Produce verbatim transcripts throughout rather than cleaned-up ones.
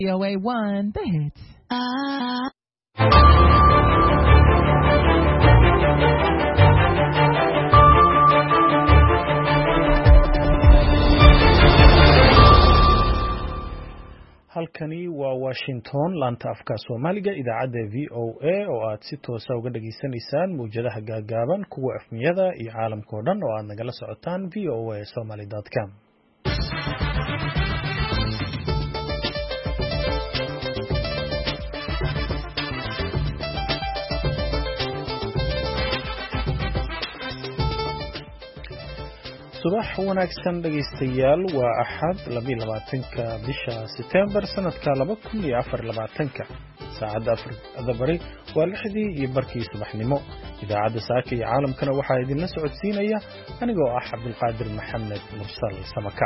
V O A one, the hits. Ah. halkani waa Washington laanta afka Soomaaliga idaacadda V O A oo aad si toos ah uga dhageysanaysaan muujadaha gaagaaban kuwa afmiyada iyo caalamka oo dhan oo aad nagala socotaan v o a somali dot com. subax wanaagsan dhageystayaal waa axad laba iyo labaatanka bisha September sanadka laba kun iyo afar iyo labaatanka saacada Afrikada Bari waa lixdii iyo barkii subaxnimo idaacadda saaka iyo caalamkana waxaa idinla socodsiinaya anigoo ah Cabdulqaadir Maxamed Mursal Samaka.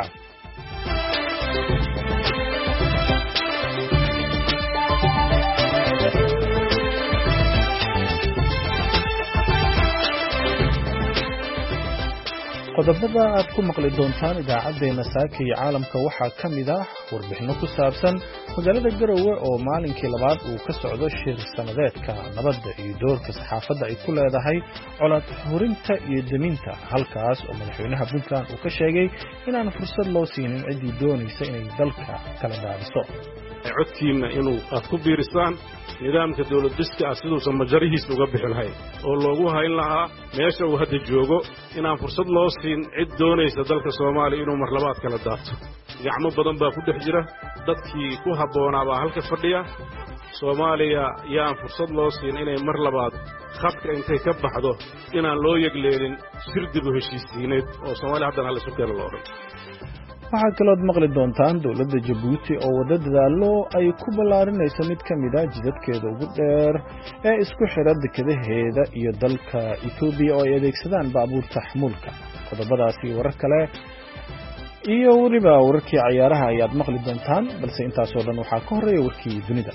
qodobada aad ku maqli doontaan idaacadeena saaka iyo caalamka waxaa ka mid ah warbixino ku saabsan magaalada Garowe oo maalinkii labaad uu ka socdo shir sanadeedka nabadda iyo doorka saxaafadda ay ku leedahay colaad hurinta iyo deminta halkaas oo madaxweynaha Puntland uu ka sheegay inaan fursad loo siinin cidii doonaysa inay dalka kala daadiso codkiina inuu aad ku biirisaan nidaamka dawlad dhiska ah siduusan majarihiisa uga bixi lahayn oo loogu hayn lahaa meesha uu hadda joogo inaan fursad loo siin cid doonaysa dalka Soomaaliya inuu mar labaad kala daato gacmo badan baa ku dhex jira dadkii ku habboonaa baa halka fadhiya Soomaaliya yaan fursad loo siin inay mar labaad khadka intay ka baxdo inaan loo yegleelin shirdigu heshiisiineed oo Soomaaliya haddana la isu keeno loo dhan. waxaa kaloo maqli doontaan dawladda Djibouti oo wada dadaalo ay ku ballaarinayso mid ka mid ah jidadkeeda ugu dheer ee isku xira dekedaheeda iyo dalka Ethiopia oo ay adeegsadaan baabuurta xamuulka. qodobadaasi warar kale iyo wariba wararkii ciyaaraha ayaad maqli doontaan balse intaas oo dhan waxaa ka horeeya warkii dunida.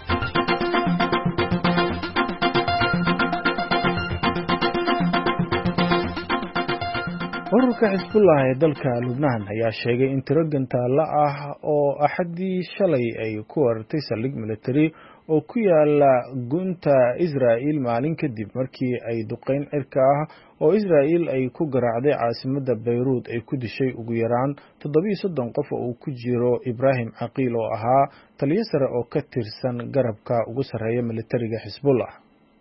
ururka Xisbullah ee dalka Lubnaan ayaa sheegay in tiro gantaalo ah oo axadii shalay ay ku wartay saldhig military oo ku yaala gunta Israa'iil maalin kadib markii ay duqeyn cirka ah oo Israa'iil ay ku garaacday caasimadda Beirut ay ku dishay ugu yaraan toddoba iyo soddon qof oo uu ku jiro Ibrahim Aqiil oo ahaa taliye sare oo ka tirsan garabka ugu sarreeya militariga Xisbullah.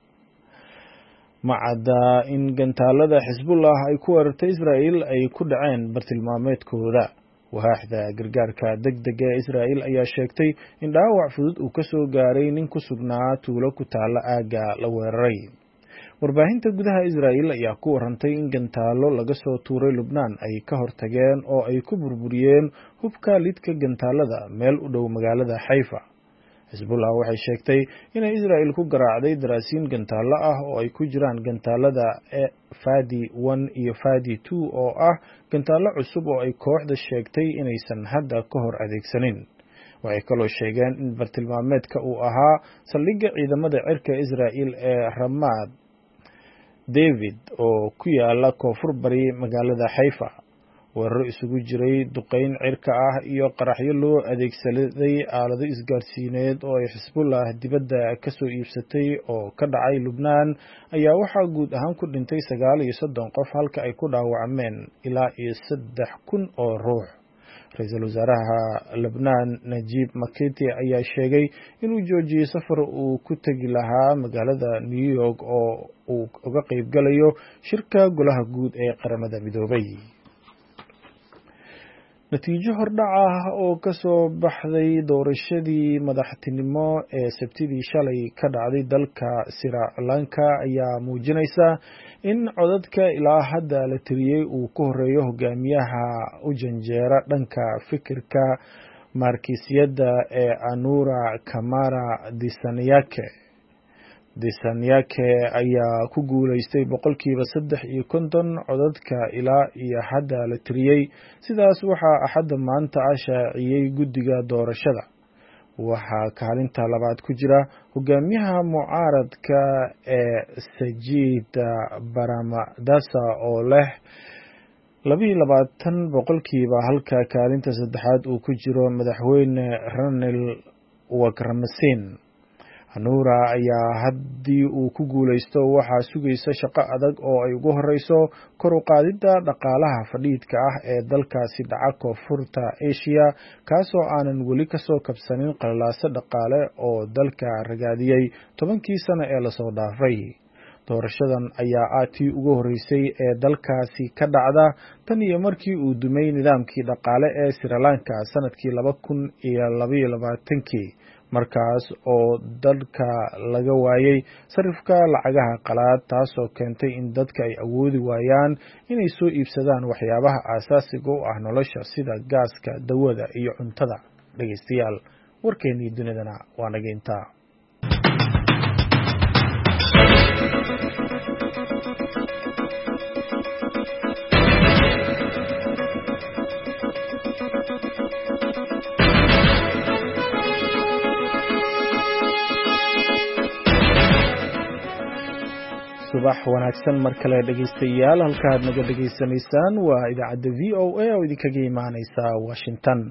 macada in gantaalada Xisbullah ay ku wartay Israa'iil ay ku dhaceen bartilmaameedkooda. waaxda gargaarka degdega ee Israa'iil ayaa sheegtay in dhaawac fudud uu ka soo gaaray nin ku sugnaa tuulo ku taala aaga la weeraray. warbaahinta gudaha Israa'iil ayaa ku warantay in gantaalo laga soo tuuray Lubnaan ay ka hortageen oo ay ku burburiyeen hubka lidka gantaalada meel u dhow magaalada Haifa. Xisbullah waxay sheegtay inay Israa'iil ku garaacday daraasiin gantaalo ah oo ay ku jiraan gantaalada Fadi one iyo Fadi two oo ah gantaalo cusub oo ay kooxda sheegtay inaysan hadda ka hor adeegsanin. waxay kaloo sheegeen in bartilmaameedka uu ahaa saldhigga ciidamada cirka Israa'iil ee Ramat David oo ku yaala koonfur bari magaalada Haifa. weeraro isugu jiray duqeyn cirka ah iyo qaraxyo loo adeegsaday aalado isgaarsiineed oo ay Xisbullah dibadda ka soo iibsatay oo ka dhacay Lubnaan ayaa waxaa guud ahaan ku dhintay sagaal iyo soddon qof halka ay ku dhaawacmeen ilaa iyo saddex kun oo ruux. Ra'iisul Wasaaraha Lubnaan Najib Mikati ayaa sheegay inuu joojiyay safar uu ku tagi lahaa magaalada New York oo uu uga qayb galayo shirka golaha guud ee qaramada midoobay. natiijo hordhac ah oo ka soo baxday doorashadii madaxtinimo ee Sabtidii shalay ka dhacday dalka Sri Lanka ayaa muujinaysa in codadka ilaa hadda la tiriyay uu ku horeeyo hogaamiyaha u janjeera dhanka fikirka markiisiyadda ee Anura Kumara Dissanayake. Dissanayake ayaa ku guuleystay boqolkiiba saddex iyo konton codadka ilaa iyo hadda la tiriyay. sidaas waxaa axadda maanta ah shaaciyay guddiga doorashada. waxaa kaalinta labaad ku jira hogaamiyaha mucaaradka ee Sajid Baramadasa oo leh laba iyo labaatan boqolkiiba halka kaalinta saddexaad uu ku jiro madaxweyne Ranil wakramasin. Hanuura ayaa haddii uu ku guulaysto waxaa sugaysa shaqo adag oo ay ugu horeyso kor u qaadidda dhaqaalaha fadhiidka ah ee dalkaasi dhaca koonfurta Asia kaasoo aanan weli kasoo kabsanin qalalaase dhaqaale oo dalka ragaadiyey tobankii sano ee lasoo dhaafay. Doorashadan ayaa ah tii ugu horeysay ee dalkaasi ka dhacda tan iyo markii uu dumay nidaamkii dhaqaale ee Sri Lanka sanadkii laba kun iyo laba iyo labaatankii markaas oo dalka laga waayay sarifka lacagaha qalaad taasoo keentay in dadka ay awoodi waayaan inay soo iibsadaan waxyaabaha aasaasiga u ah nolosha sida gaaska, dawada iyo cuntada. Dhageystayaal, warkeennii dunidana waa naga intaa. subax wanaagsan mar kale dhageystayaal, halkaad naga dhageysanaysaan waa idaacadda V O A oo idinkaga imaaneysa Washington.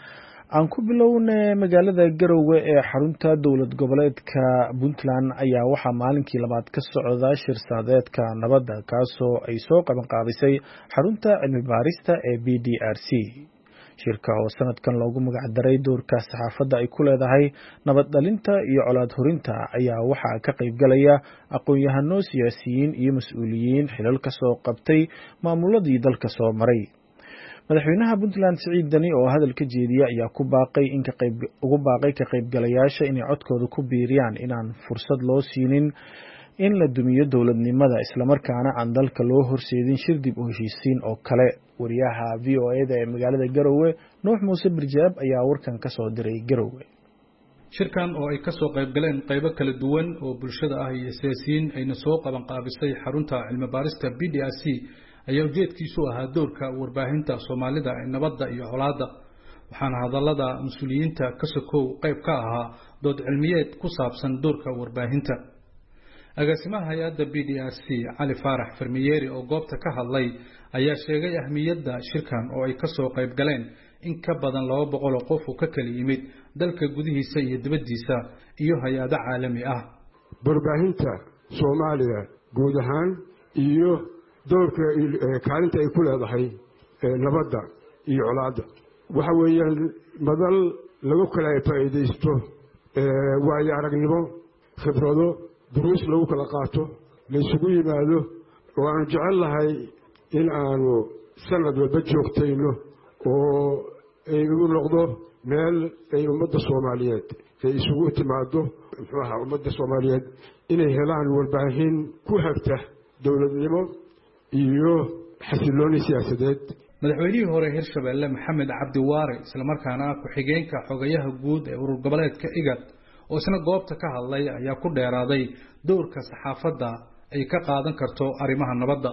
aan ku bilownay magaalada Garowe ee xarunta dowlad goboleedka Puntland ayaa waxaa maalinkii labaad ka socda shir saadeedka nabadda kaasoo ay soo qaban qaabisay xarunta cilmi baarista ee B D R C. shirka oo sanadkan loogu magac daray doorka saxaafadda ay ku leedahay nabad dhalinta iyo colaad horinta ayaa waxaa ka qayb galaya aqoon-yahano, siyaasiyiin iyo mas'uuliyiin xilal ka soo qabtay maamuladii dalka soo maray. madaxweynaha Puntland Siciid Dani oo hadal ka jeediyay ayaa ku baaqay in ka qayb ugu baaqay ka qaybgalayaasha inay codkooda ku biiriyaan inaan fursad loo siinin in la dumiyo dowladnimada isla markaana aan dalka loo horseedin shir dib u heshiisiin oo kale. wariyaha V O A da ee magaalada Garowe Nuux Muuse Birjaab ayaa warkan ka soo diray Garowe. shirkan oo ay ka soo qayb galeen qaybo kala duwan oo bulshada ah iyo siyaasiyiin ayna soo qaban qaabisay xarunta cilmi baarista B D R C ayaa ujeedkiisu ahaa doorka warbaahinta Soomaalida ee nabadda iyo colaadda, waxaana hadallada mas'uuliyiinta ka sokow qayb ka ahaa dood cilmiyeed ku saabsan doorka warbaahinta. agaasimaha hay'adda B D R C Cali Faarax Farmiyeeri oo goobta ka hadlay ayaa sheegay ahmiyadda shirkan oo ay ka soo qayb galeen in ka badan laba boqol oo qof oo ka kala yimid dalka gudihiisa iyo dibaddiisa iyo hay'ado caalami ah. warbaahinta Soomaaliya guud ahaan iyo doorka kaalinta ay ku leedahay nabadda iyo colaadda waxa weeyaan madal lagu kala faa'iideysto waayo aragnimo, khibrado, duruus lagu kala qaato, la isugu yimaado oo aan jecel lahay in aanu sanad walba joogtayno oo ay ugu noqdo meel ay ummadda Soomaaliyeed ay isugu timaado. muxuu ahaa ummadda Soomaaliyeed inay helaan warbaahin ku hagta dowladnimo iyo xasilooni siyaasadeed. madaxweynihii hore Hirshabelle Maxamed Cabdi Waare isla markaana ku xigeenka xogayaha guud ee urur goboleedka IGAD oo isna goobta ka hadlay ayaa ku dheeraaday doorka saxaafadda ay ka qaadan karto arrimaha nabadda.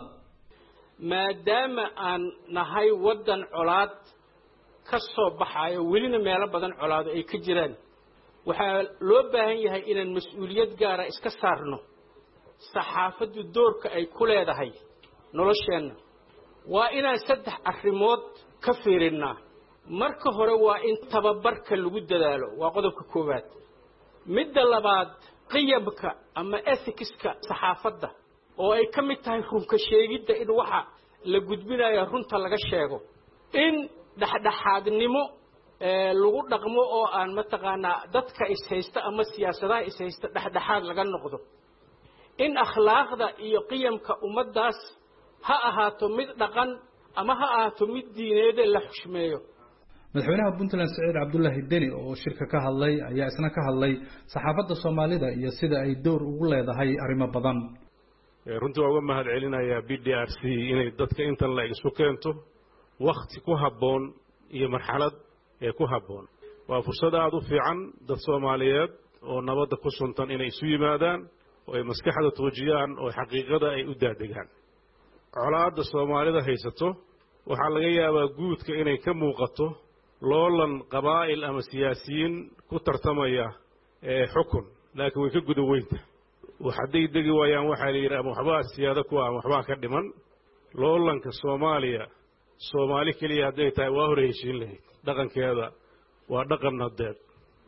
maadaama aan nahay wadan colaad ka soo baxayo welina meelo badan colaado ay ka jiraan, waxaa loo baahan yahay inaan mas'uuliyad gaara iska saarno saxaafaddu doorka ay ku leedahay nolosheenna. waa inaan saddex arrimood ka fiirinnaa. marka hore waa in tababarka lagu dadaalo, waa qodobka koowaad. midda labaad, qiyamka ama ethicska saxaafadda oo ay ka mid tahay runka sheegidda in waxa la gudbinayo runta laga sheego, in dhaxdhaxaadnimo lagu dhaqmo oo aan mataqaanaa dadka is haysta ama siyaasadaha is haysta dhaxdhaxaad laga noqdo, in akhlaaqda iyo qiyamka ummaddaas ha ahaato mid dhaqan ama ha ahaato mid diineed la xushmeeyo. madaxweynaha Puntland Siciid Cabdullaahi Deni oo shirka ka hadlay ayaa isna ka hadlay saxaafadda Soomaalida iyo sida ay door ugu leedahay arrimo badan. runtii waa uga mahad celinayaa B D R C inay dadka intan la isku keento waqti ku habboon iyo marxalad ee ku habboon. waa fursad aad u fiican dad Soomaaliyeed oo nabadda ku suntan inay isu yimaadaan oo ay maskaxda toojiyaan oo xaqiiqada ay u daadegaan. colaadda Soomaalida haysato waxaa laga yaabaa guudka inay ka muuqato loolan qabaa'il ama siyaasiyiin ku tartamaya ee xukun, laakiin way ka guda weynta. waxaday degi waayaan waxaa la yidhi ama waxbaa siyaado ku ah ama waxbaa ka dhiman. loolanka Soomaaliya Soomaali keliya hadday tahay waa hore heshiin lahayd. dhaqankeeda waa dhaqan nadeed.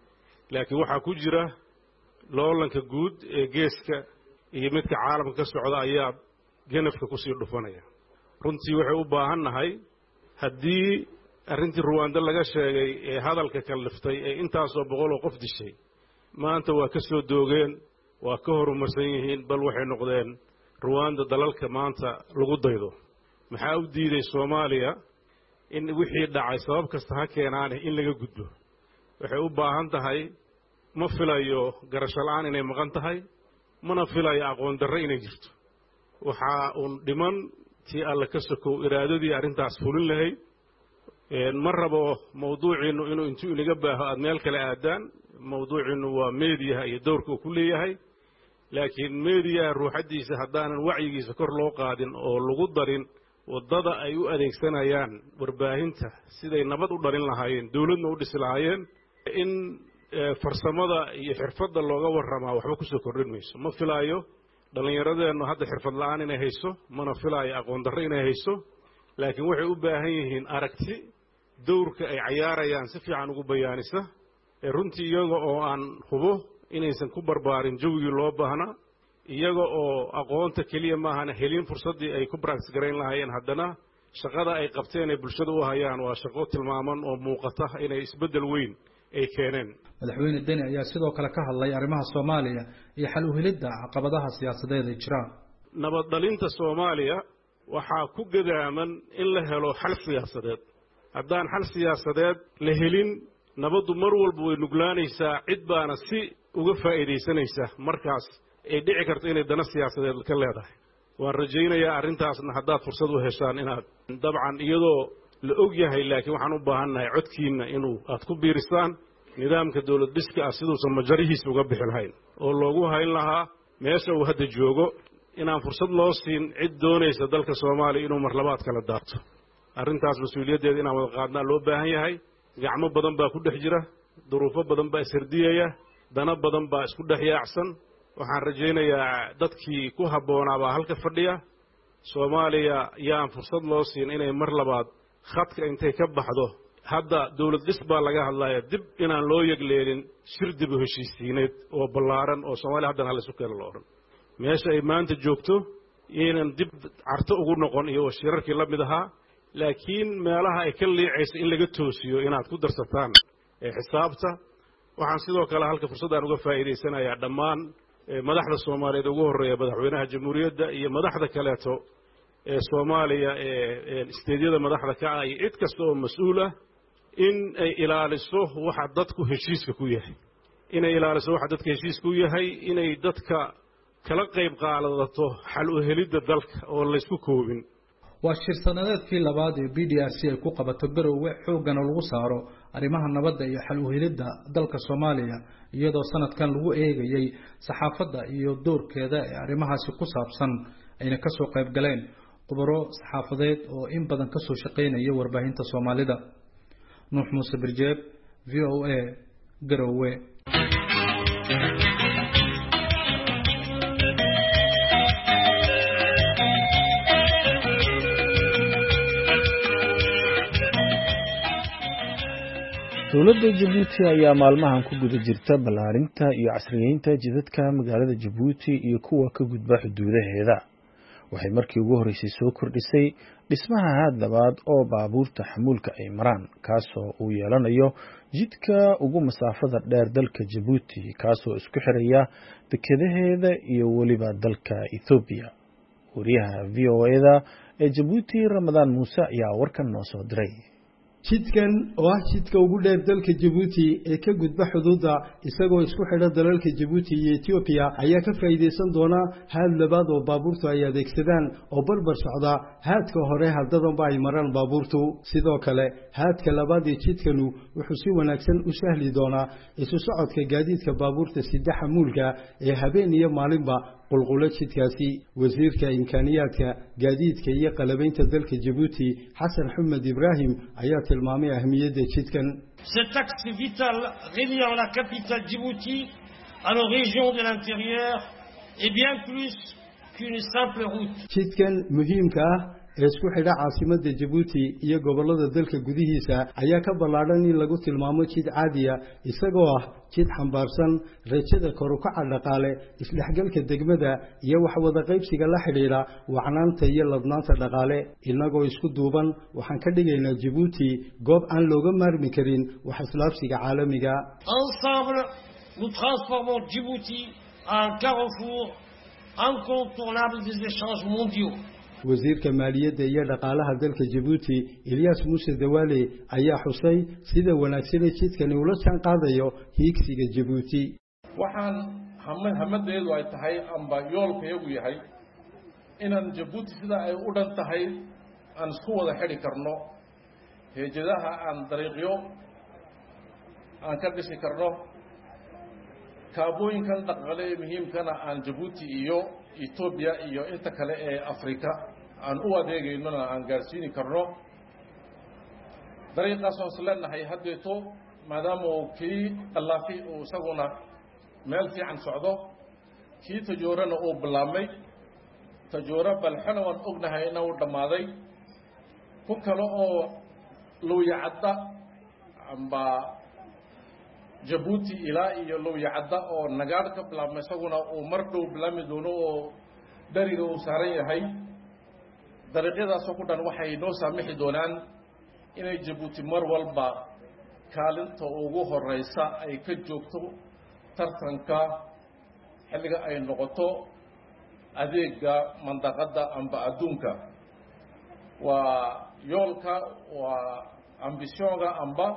laakiin waxaa ku jira loolanka guud ee geeska iyo midka caalamka ka socda ayaa ganafka ku sii dhufanaya runtii waxay u baahannahay haddii arrintii Rwanda laga sheegay ee hadalka kan liftay ee intaasoo boqol oo qof dishay maanta waa ka soo doogeen waa ka horumarsan yihiin bal waxay noqdeen Rwanda dalalka maanta lagu daydo maxaa u diiday Soomaaliya in wixii dhacay sabab kasta ha keenaan in laga gudbo waxay u baahan tahay ma filayo garasho la'aan inay maqan tahay mana filayo aqoon darro inay jirto waxa uu dhiman tii alla ka sokow iraadadii arrintaas fulin lahayd ma rabo mawduuciinu inuu intuu inaga baaho aad meel kale aadaan mawduuciinu waa meediyaha iyo doorka uu ku leeyahay laakiin meediyaha ruuxadiisa haddaanan wacyigiisa kor loo qaadin oo lagu darin wadada ay u adeegsanayaan warbaahinta siday nabad u dhalin lahaayeen dawladna u dhisi lahaayeen in farsamada iyo xirfadda looga warramaa waxba ku soo kordhin mayso ma filaayo dhallinyaradeennu hadda xirfad la'aan inay hayso mana filaayo aqoon darro inay hayso laakiin waxay u baahan yihiin aragti dowrka ay cayaarayaan si fiican ugu bayaanisa ee runtii iyaga oo aan hubo inaysan ku barbaarin jawigii loo baahnaa iyaga oo aqoonta keliya maahana helin fursaddii ay ku practice garayn lahaayeen haddana shaqada ay qabteen ee bulshada u hayaan waa shaqo tilmaaman oo muuqata inay isbeddel weyn ay keeneen madaxweyne Deni ayaa sidoo kale ka hadlay arrimaha Soomaaliya iyo xal u helidda caqabadaha siyaasadeed ee jira nabad dhalinta Soomaaliya waxaa ku gadaaman in la helo xal siyaasadeed haddaan xal siyaasadeed la helin nabaddu mar walba way nuglaanaysaa cid baana si uga faa'iidaysanaysa markaas ay dhici karto inay dana siyaasadeed ka leedahay waan rajaynayaa arrintaasna haddaad fursad u heshaan inaad dabcan iyadoo la og yahay laakiin waxaan u baahannahay codkiinna inuu aad ku biirisaan nidaamka dawlad dhiska ah siduusan majarihiisa uga bixi lahayn oo loogu hayn lahaa meesha uu hadda joogo inaan fursad loo siin cid doonaysa dalka Soomaaliya inuu mar labaad kala daarto arrintaas mas'uuliyaddeeda inaan wada qaadnaa loo baahan yahay gacmo badan baa ku dhex jira duruufo badan baa ishirdiyaya dana badan baa isku dhex yaacsan waxaan rajaynayaa dadkii ku habboonaa baa halka fadhiya Soomaaliya yaan fursad loo siin inay mar labaad khadka intay ka baxdo hadda dawlad dhis baa laga hadlayaa dib inaan loo yegleelin shir dib u heshiisiineed oo ballaaran oo Soomaaliya haddana hal isu keeno loo odhan meesha ay maanta joogto inaan dib carto ugu noqon iyo shirarkii la mid ahaa laakiin meelaha ay ka liicayso in laga toosiyo inaad ku darsataan ee xisaabta waxaan sidoo kale halka fursaddan uga faa'iidaysanayaa dhammaan madaxda Soomaaliyeed ugu horeeya madaxweynaha jamhuuriyadda iyo madaxda kaleeto ee Soomaaliya ee isteedyada madaxda ka ah iyo cid kasta oo mas'uul ah in ay ilaaliso waxa dadku heshiiska ku yahay inay ilaaliso waxa dadka heshiiska ku yahay inay dadka kala qayb qaadato xal u helidda dalka oo la isku koobin waa shir sanadeedkii labaad ee B D R C ay ku qabato Garowe xoogana lagu saaro arrimaha nabadda iyo xal u helidda dalka Soomaaliya iyadoo sanadkan lagu eegayay saxaafadda iyo doorkeeda ee arrimahaasi ku saabsan ayna ka soo qayb galeen khubaro saxaafadeed oo in badan ka soo shaqeynaya warbaahinta Soomaalida Nuux Muuse Birjeeb V O A Garowe dowladda Djibouti ayaa maalmahan ku guda jirta ballaarinta iyo casriyeynta jidadka magaalada Djibouti iyo kuwa ka gudba xuduudaheeda waxay markii ugu horeysay soo kordhisay dhismaha hadlabaad oo baabuurta xamuulka ay maraan kaasoo uu yeelanayo jidka ugu masaafada dheer dalka Djibouti kaasoo isku xiraya dekedaheeda iyo waliba dalka Ethiopia wariyaha V O A-da ee Djibouti Ramadaan Muuse ayaa warkan noo soo diray jidkan oo ah jidka ugu dheer dalka Djibouti ee ka gudba xuduudda isagoo isku xidha dalalka Djibouti iyo Ethiopia ayaa ka faa'iideysan doona haad labaad oo baabuurtu ay adeegsadaan oo barbar socda haadka hore haddadan ay maraan baabuurtu sidoo kale haadka labaad ee jidkanu wuxuu si wanaagsan u sahli doonaa isu socodka gaadiidka baabuurta sida xamuulka ee habeen iyo maalinba qulqula jidkaasi wasiirka imkaaniyaadka gaadiidka iyo qalabaynta dalka Djibouti Xasan Xamed Ibrahim ayaa tilmaamay ahmiyadda jidkan cet axe vital reliant la capitale Djibouti à nos régions de l'intérieur est bien plus qu'une simple route jidkan muhiimka ah ee isku xidha caasimadda Djibouti iyo gobollada dalka gudihiisa ayaa ka ballaadhan in lagu tilmaamo jid caadiya isagoo ah jid xambaarsan rajada kor u kaca dhaqaale isdhexgalka degmada iyo wax wada qaybsiga la xidhiidha wacnaanta iyo ladnaanta dhaqaale inagoo isku duuban waxaan ka dhigaynaa Djibouti goob aan looga maarmi karin wax islaabsiga caalamiga. Ensemble, nous transformons Djibouti en carrefour incontournable des échanges mondiaux. wasiirka maaliyadda iyo dhaqaalaha dalka Djibouti Ilyas Muuse Dawale ayaa xusay sida wanaagsan ee jidkani ula jaan qaadayo hiigsiga Djibouti. waxaan hamadeedu ay tahay amba yoolkayagu yahay inaan Djibouti sida ay u dhan tahay aan isku wada xidhi karno heejadaha aan dariiqyo aan ka dhisi karno kaabooyinkan dhaqaale muhiimkana aan Djibouti iyo Ethiopia iyo inta kale ee Afrika aan u adeegaynona aan gaarsiin karno dariiqaas oo salanahay hadeeto maadaama uu kii dallaafi uu isaguna meel fiican socdo kii tajoorana uu bilaabmay tajoora balxana waan ognahay inuu dhamaaday ku kale oo looyacada amba Djibouti ilaa iyo looyacada oo nagaad ka bilaabmay isaguna uu mar dhow bilaami doono oo dariga uu saaran yahay dariiqyadaas oo ku dhan waxay noo saamixi doonaan inay Djibouti mar walba kaalinta ugu horeysa ay ka joogto tartanka xilliga ay noqoto adeega mandaqada amba adduunka waa yoolka waa ambitionka amba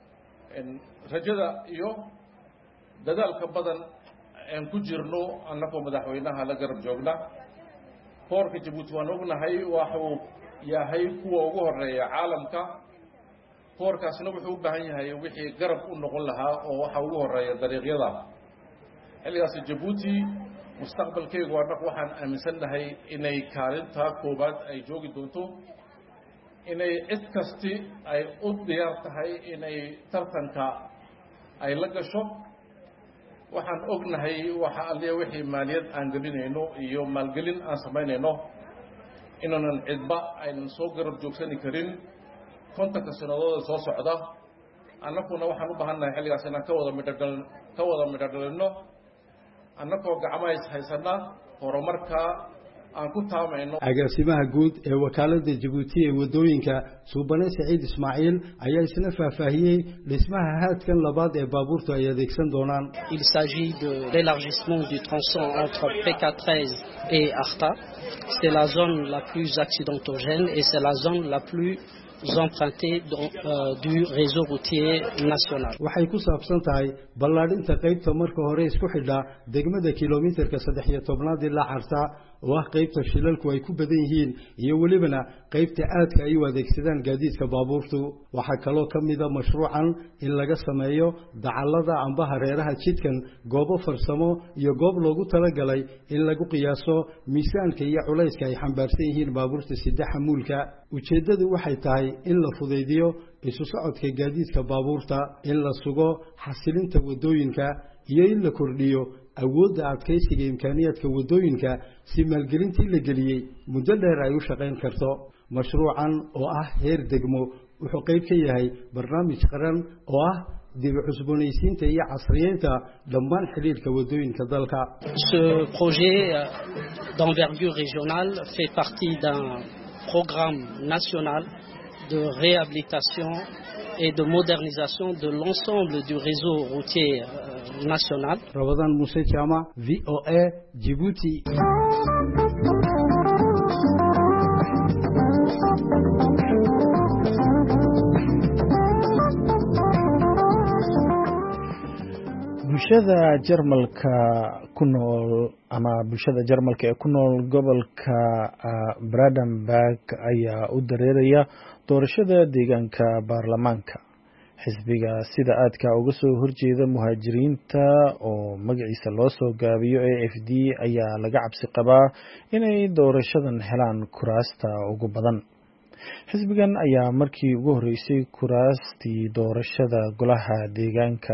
rajada iyo dadaalka badan aan ku jirno annagoo madaxweynaha la garab joogna boorka Djibouti waan ognahay waxuu yahay kuwa ugu horeeya caalamka boorkaasna wuxuu u baahan yahay wixii garab u noqon lahaa oo waxa ugu horeeya dariiqyada xilligaas Djibouti mustaqbalkeegu annag waxaan aaminsanahay inay kaalinta koobaad ay joogi doonto inay cid kasti ay u diyaar tahay inay tartanka ay la gasho waxaan ognahay waxa aliya wixii maaliyad aan gelinayno iyo maalgelin aan samaynayno inaanan cidba aynan soo garab joogsani karin kontanka sanadooda soo socda annaguna waxaan u baahannahay xilligaas inaan ka wada midhadhal ka wada midhadhalino annagoo gacmahays haysana horumarka aan ku taamayno. agaasimaha guud ee wakaaladda Djibouti ee wadooyinka Suubane Saciid Ismaaciil ayaa isna faahfaahiyay dhismaha haadkan labaad ee baabuurtu ay adeegsan doonaan. Il s'agit de l'élargissement du tronçon entre P K treize et Arta. C'est la zone la plus accidentogène et c'est la zone la plus empruntée euh, du réseau routier national. waxay ku saabsan tahay ballaadhinta qaybta marka hore isku xidha degmada kiiloomitirka saddex iyo tobnaad ilaa Arta oo ah qaybta shilalku ay ku badan yihiin iyo walibana qaybta aadka ay u adeegsadaan gaadiidka baabuurtu. waxaa kaloo ka mid ah mashruucan in laga sameeyo dacallada amba hareeraha jidkan goobo farsamo iyo goob loogu talagalay in lagu qiyaaso miisaanka iyo culayska ay xambaarsan yihiin baabuurta saddex xamuulka. ujeedadu waxay tahay in la fudaydiyo isu socodka gaadiidka baabuurta in la sugo xasilinta wadooyinka iyo in la kordhiyo awoodda adkaysiga imkaaniyaadka wadooyinka si maalgelintii la geliyey muddo dheer ay u shaqayn karto. mashruucan oo ah heer degmo wuxuu qayb ka yahay barnaamij qaran oo ah dib u cusboonaysiinta iyo casriyeynta dhammaan xiriirka wadooyinka dalka. Ce projet d'envergure régionale fait partie d'un programme national de réhabilitation et de modernisation de l'ensemble du réseau routier national. Ramadan Moussa Chama, V O A, Djibouti. bulshada Jarmalka ku nool ama bulshada Jarmalka ee ku nool gobolka Brandenburg ayaa u dareeraya doorashada deegaanka baarlamaanka. xisbiga sida aadka uga soo horjeeda muhaajiriinta oo magaciisa loo soo gaabiyo A F D ayaa laga cabsi qabaa inay doorashadan helaan kuraasta ugu badan. xisbigan ayaa markii ugu horeysay kuraastii doorashada golaha deegaanka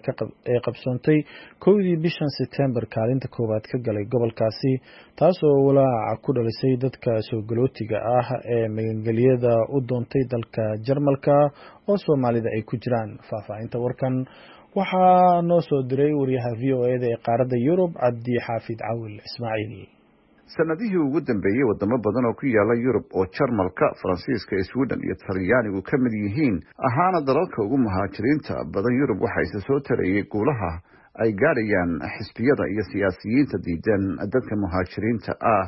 ee qabsoontay kowdii bishan September kaalinta koowaad ka galay gobolkaasi taasoo walaaca ku dhalisay dadka soo galootiga ah ee magangelyada u doontay dalka Jarmalka oo Soomaalida ay ku jiraan. Faahfaahinta warkan waxaa noo soo diray wariyaha V O A da ee qaaradda Yurub Cabdi Xaafid Cawil Ismaaciil. sanadihii ugu dambeeyay wadamo badan oo ku yaala Yurub oo Jarmalka, Faransiiska, Sweden iyo Talyaanigu ka mid yihiin ahaana dalalka ugu muhaajiriinta badan Yurub waxa ay soo tarayay guulaha ay gaarayaan xisbiyada iyo siyaasiyiinta diidan dadka muhaajiriinta ah.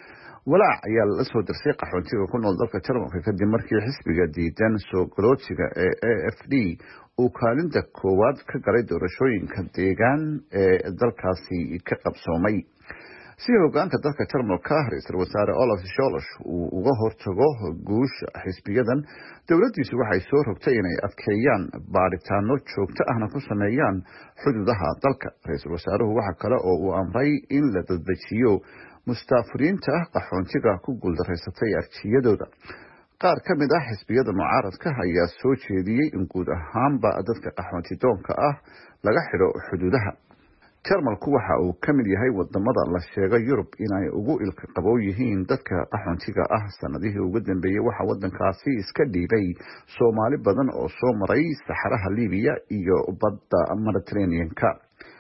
walaac ayaa la soo dirsay qaxoontiga ku nool dalka Jarmalka kadib markii xisbiga diidan soo galootiga ee A F D uu kaalinta koowaad ka galay doorashooyinka deegaan ee dalkaasi ka qabsoomay. si hoggaanka dalka Jarmalka ra'iisul wasaare Olaf Scholz uu uga hortago guusha xisbiyadan, dowladdiisu waxay soo rogtay inay adkeeyaan baaritaano joogto ahna ku sameeyaan xuduudaha dalka. ra'iisul wasaaruhu waxa kale oo uu amray in la dadbajiyo mustaafiriinta qaxoontiga ku guuldareysatay arjiyadooda. qaar ka mid ah xisbiyada mucaaradka ayaa soo jeediyey in guud ahaanba dadka qaxoontidoonka ah laga xidho xuduudaha. Jarmalku waxa uu ka mid yahay wadamada la sheegay Yurub inay ugu ilka qabow yihiin dadka qaxoontiga ah. sanadihii ugu dambeeyay waxa wadankaasi iska dhiibay Soomaali badan oo soo maray saxaraha Liibiya iyo badda Mediterranean-ka.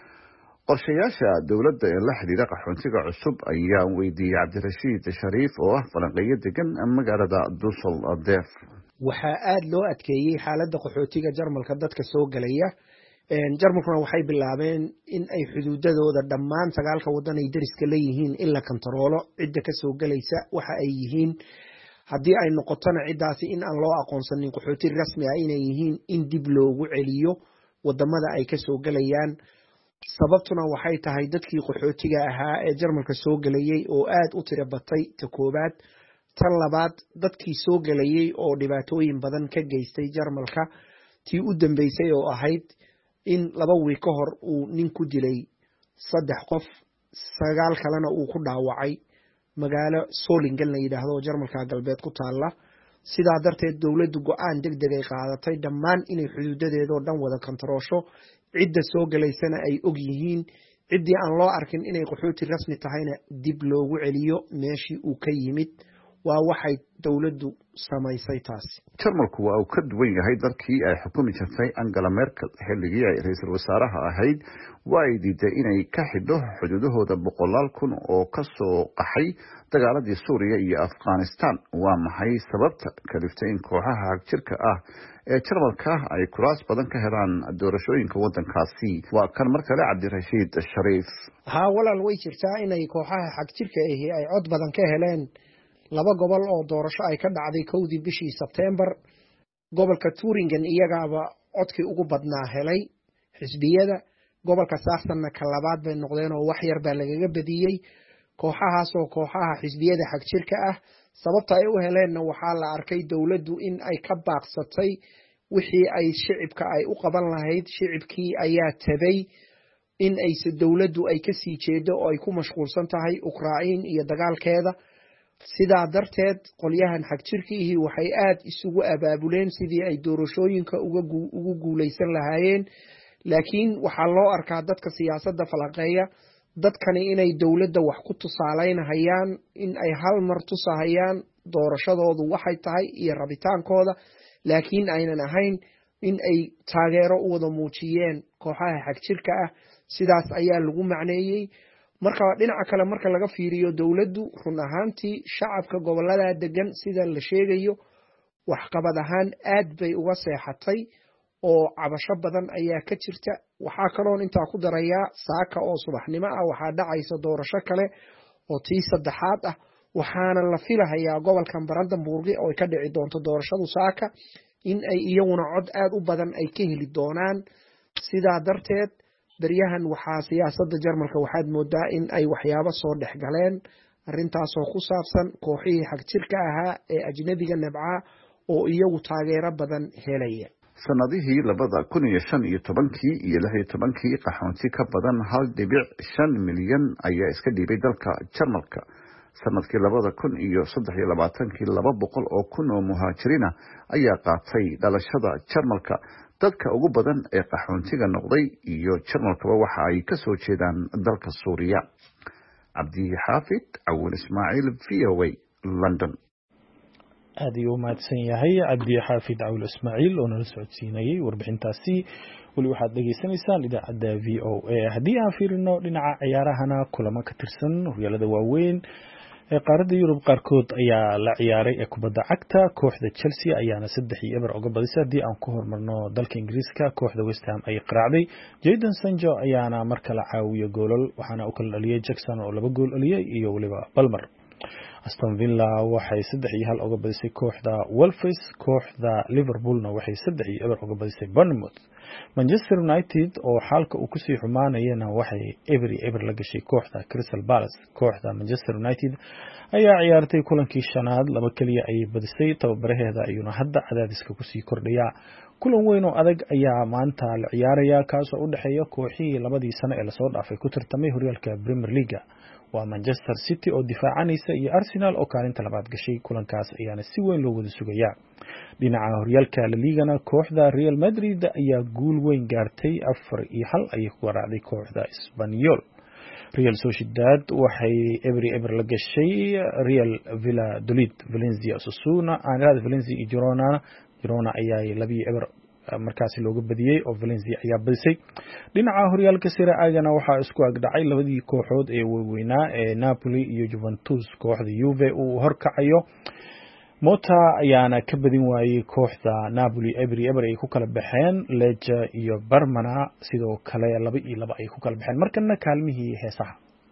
qorshayaasha dowladda ee la xiriira qaxoontiga cusub ayaa weydiiyay Cabdirashiid Shariif oo ah falanqeeyo degan magaalada Düsseldorf. waxaa aad loo adkeeyay xaaladda qaxootiga Jarmalka dadka soo galaya. Jarmalkuna waxay bilaabeen in ay xuduudadooda dhammaan sagaalka wadan ay dariska leeyihiin in la kantaroolo cidda ka soo galaysa waxa ay yihiin. haddii ay noqotona ciddaasi in aan loo aqoonsanin qaxooti rasmi ah inay yihiin in dib loogu celiyo wadamada ay ka soo galayaan. sababtuna waxay tahay dadkii qaxootiga ahaa ee Jarmalka soo galayay oo aad u tiro batay ta koobaad. tan labaad dadkii soo galayay oo dhibaatooyin badan ka geystay Jarmalka tii u dambeysay oo ahayd in laba wiil ka hor uu nin ku dilay saddex qof sagaal kalena uu ku dhaawacay magaalo Solingen la yiraahdo oo Jarmalka galbeed ku taala. sidaa darteed dawladdu go'aan degdeg ay qaadatay dhammaan inay xuduudadeeda oo dhan wada kantaroosho, cidda soo galaysana ay og yihiin, ciddii aan loo arkin inay qaxooti rasmi tahayna dib loogu celiyo meeshii uu ka yimid. waa waxay dawladdu samaysay taasi. Jarmalku waa uu ka duwan yahay dalkii ay xukumi jirtay Angela Merkel xilligii ay ra'iisul wasaaraha ahayd. waa ay diiday inay ka xidho xuduudahooda boqolaal kun oo ka soo qaxay dagaaladii Suuriya iyo Afghanistan. waa maxay sababta kaliftay in kooxaha hagjirka ah ee Jarmalka ay kuraas badan ka helaan doorashooyinka wadankaasi? waa kan mar kale Cabdirashiid Shariif. haa walaal way jirtaa inay kooxaha hagjirka ahi ay cod badan ka heleen laba gobol oo doorasho ay ka dhacday kowdii bishii September. gobolka Thuringen iyagaaba codkii ugu badnaa helay xisbiyada. gobolka Sachsen-na ka labaad bay noqdeen oo wax yar baa lagaga badiyay kooxahaas oo kooxaha xisbiyada xagjirka ah. sababta ay u heleenna waxaa la arkay dawladdu in ay ka baaqsatay wixii ay shicibka ay u qaban lahayd. shicibkii ayaa tabay in ayse dawladdu ay ka sii jeedo oo ay ku mashquulsan tahay Ukraine iyo dagaalkeeda. sidaa darteed qolyahan xagjirkiihi waxay aad isugu abaabuleen sidii ay doorashooyinka ugu guuleysan lahaayeen. laakiin waxaa loo arkaa dadka siyaasadda falanqeeya dadkani inay dawladda wax ku tusaaleynayaan, in ay hal mar tusahayaan doorashadoodu waxay tahay iyo rabitaankooda, laakiin aynan ahayn in ay taageero u wada muujiyeen kooxaha xagjirka ah. sidaas ayaa lagu macneeyey. marka dhinaca kale marka laga fiiriyo dawladdu run ahaantii shacabka gobolada degan sida la sheegayo waxqabad ahaan aad bay uga seexatay oo cabasho badan ayaa ka jirta. waxaa kaloo intaa ku darayaa saaka oo subaxnimo ah waxaa dhacaysa doorasho kale oo tii saddexaad ah. waxaana la filahayaa gobolkan Brandenburg oo ka dhici doonto doorashadu saaka in ay iyaguna cod aad u badan ay ka heli doonaan. sidaa darteed daryahan waxaa siyaasadda Jarmalka waxaad moodaa in ay waxyaabo soo dhex galeen arrintaasoo ku saabsan kooxihii xagjirka ahaa ee ajnabiga nabca oo iyagu taageero badan helaya. sanadihii labada kun iyo shan iyo tobankii iyo lix iyo tobankii qaxoonti ka badan hal dhibic shan milyan ayaa iska dhiibay dalka Jarmalka. sanadkii labada kun iyo saddex iyo labaatankii laba boqol oo kun oo muhaajiriina ayaa qaatay dhalashada Jarmalka. dadka ugu badan ee qaxoontiga noqday iyo Jarmalkaba waxa ay ka soo jeedaan dalka Suuriya. Cabdi Xaafid Awal Ismaaciil V O A London. aad iyo mahadsan yahay Cabdi Xaafid Awal Ismaaciil oo nala socodsiinayay warbixintaasi. wali waxaad dhageysanaysaan idaacadda V O A. haddii aan fiirino dhinaca ciyaarahana kulamo ka tirsan horyaalada waaweyn ee qaaradda Yurub qaarkood ayaa la ciyaaray ee kubadda cagta. kooxda Chelsea ayaana saddex iyo eber uga badisay. haddii aan ku hormarno dalka Ingiriiska, kooxda West Ham ay qaraacday. Jadon Sancho ayaana mar kale caawiya goolal, waxaana u kala dhaliyay Jackson oo laba gool dhaliyay iyo waliba Palmer. Aston Villa waxay saddex iyo hal uga badisay kooxda Wolves. kooxda Liverpoolna waxay saddex iyo eber uga badisay Bournemouth. Manchester United oo xaalka uu ku sii xumaanayna waxay eber iyo eber la gashay kooxda Crystal Palace. kooxda Manchester United ayaa ciyaartay kulankii shanaad, laba kaliya ay badisay. tababaraheeda ayuuna hadda cadaadiska ku sii kordhaya. kulan weyn oo adag ayaa maanta la ciyaaraya, kaas oo u dhaxeeya kooxihii labadii sano ee lasoo dhaafay ku tartamay horyaalka Premier League. waa Manchester City oo difaacanaysa iyo Arsenal oo kaalinta labaad gashay. kulankaas ayaana si weyn loo wada sugayaa. dhinaca horyaalka La Ligana, kooxda Real Madrid ayaa guul weyn gaartay, afar iyo hal ayay ku garaacday kooxda Espanyol. Real Sociedad waxay eber eber la gashay Real Valladolid. Valencia Osasuna, Real Valencia iyo Girona Girona ayaa laba iyo eber markaasi looga badiyay oo Valencia ayaa badisay. dhinaca horyaalka Serie A-gana waxaa isku agdhacay labadii kooxood ee waaweynaa ee Napoli iyo Juventus. kooxda Juve uu horkacayo Mota ayaana ka badin waayay kooxda Napoli. eber eber ay ku kala baxeen. Lecce iyo Parma sidoo kale laba iyo laba ay ku kala baxeen. markana kaalmihii heesaha.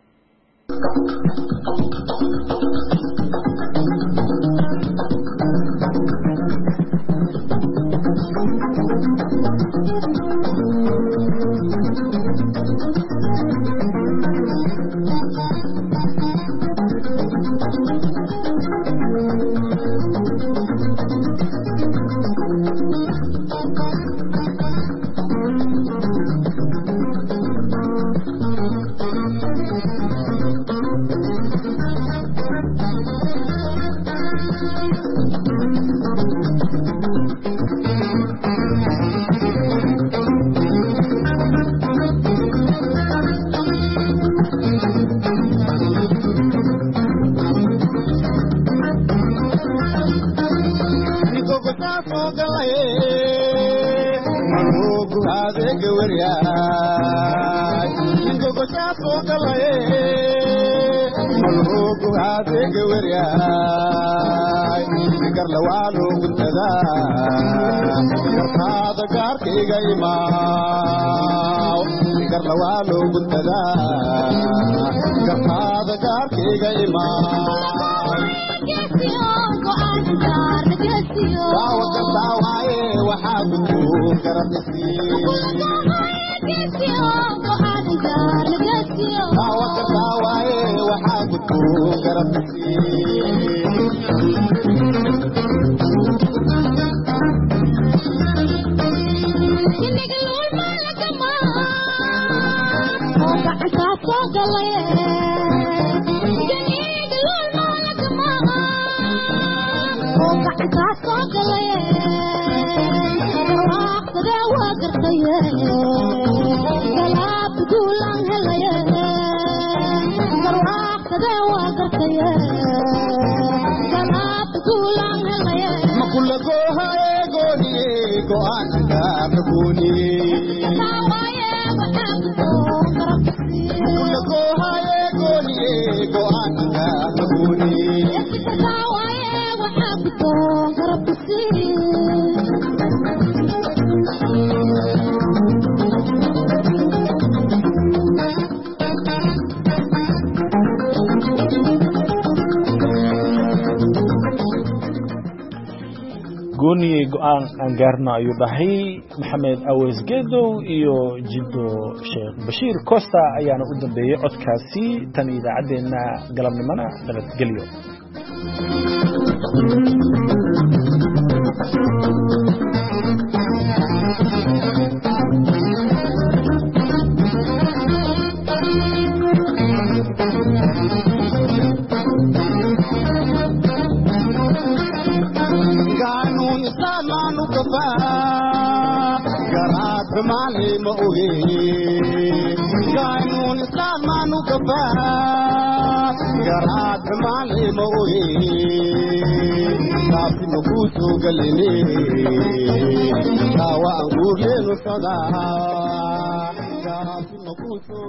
gooni go'aan aan gaarno ayuu dhahay Maxamed Aweys Geedow iyo Jiddo Sheekh Bashiir Costa ayaana u dambeeyay codkaasi. tan idaacadeena galabnimana nabadgelyo. Thank you. oge kainun islam manu kaba garat male mo oge kafi no kutu galene tawa angurle no sada kafi no kutu